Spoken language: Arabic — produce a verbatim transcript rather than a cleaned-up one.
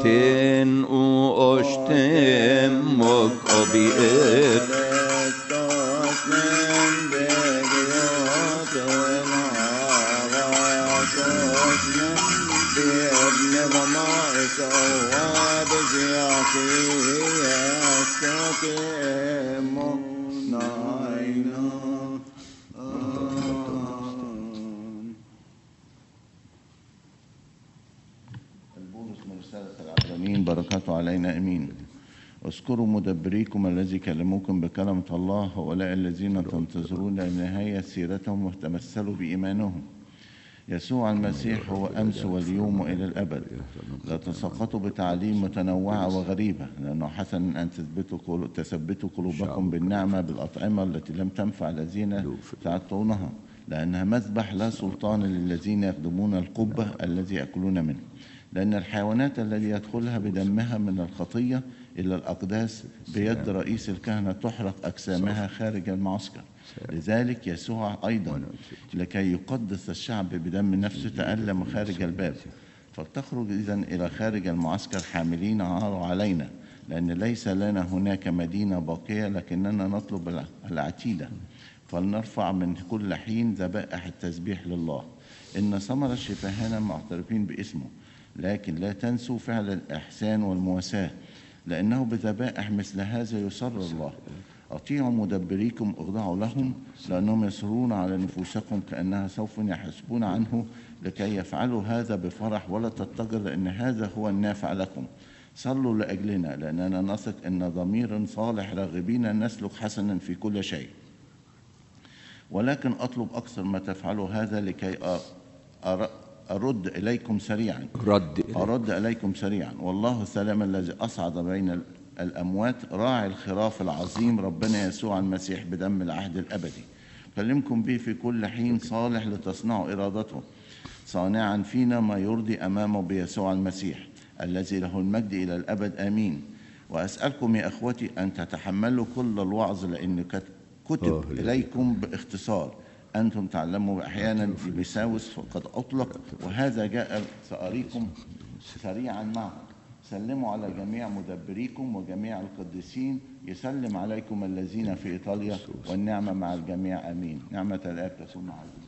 Tin u oshtem mok obiet بركاته علينا امين. اذكروا مدبريكم الذي كلموكم بكلمة الله، هؤلاء الذين تنتظرون لنهاية سيرتهم وتمثلوا بإيمانهم. يسوع المسيح هو أمس واليوم وإلى الأبد. لا تسقطوا بتعليم متنوعة وغريبة، لأنه حسن أن تثبتوا تثبتوا قلوبكم بالنعمة بالأطعمة التي لم تنفع الذين تعطونها، لأنها مذبح لا سلطان للذين يخدمون القبة الذي يأكلون منه. لأن الحيوانات التي يدخلها بدمها من الخطية إلى الأقداس بيد رئيس الكهنة تحرق أجسامها خارج المعسكر. لذلك يسوع أيضا لكي يقدس الشعب بدم نفسه تألم خارج الباب. فلتخرج إذن إلى خارج المعسكر حاملين عار علينا، لأن ليس لنا هناك مدينة باقية لكننا نطلب العتيدة. فلنرفع من كل حين ذبائح التسبيح لله. إن ثمر شفاهنا معترفين باسمه، لكن لا تنسوا فعل الإحسان والمواساة، لأنه بذبائح مثل هذا يسر الله. أطيعوا مدبريكم، اخضعوا لهم، لأنهم يسرون على نفوسكم كأنها سوف يحسبون عنه، لكي يفعلوا هذا بفرح ولا تضطجر، لأن هذا هو النافع لكم. صلوا لأجلنا، لأننا نثق أن ضمير صالح راغبين نسلك حسنا في كل شيء. ولكن أطلب أكثر ما تفعلوا هذا لكي أرى أرد إليكم سريعا رد إليكم. أرد إليكم سريعا والله السلام الذي أصعد بين الأموات راعي الخراف العظيم ربنا يسوع المسيح بدم العهد الأبدي كلمكم به في كل حين، صالح لتصنعوا إرادته، صانعا فينا ما يرضي أمامه بيسوع المسيح الذي له المجد إلى الأبد آمين. وأسألكم يا أخوتي أن تتحملوا كل الوعظ، لأن كتب إليكم باختصار. أنتم تعلموا أحيانا تيموثاوس فقد أطلق، وهذا جاء سأريكم سريعا معه. سلموا على جميع مدبريكم وجميع القديسين. يسلم عليكم الذين في إيطاليا، والنعمة مع الجميع آمين. نعمة الآب تكون مع الجميع.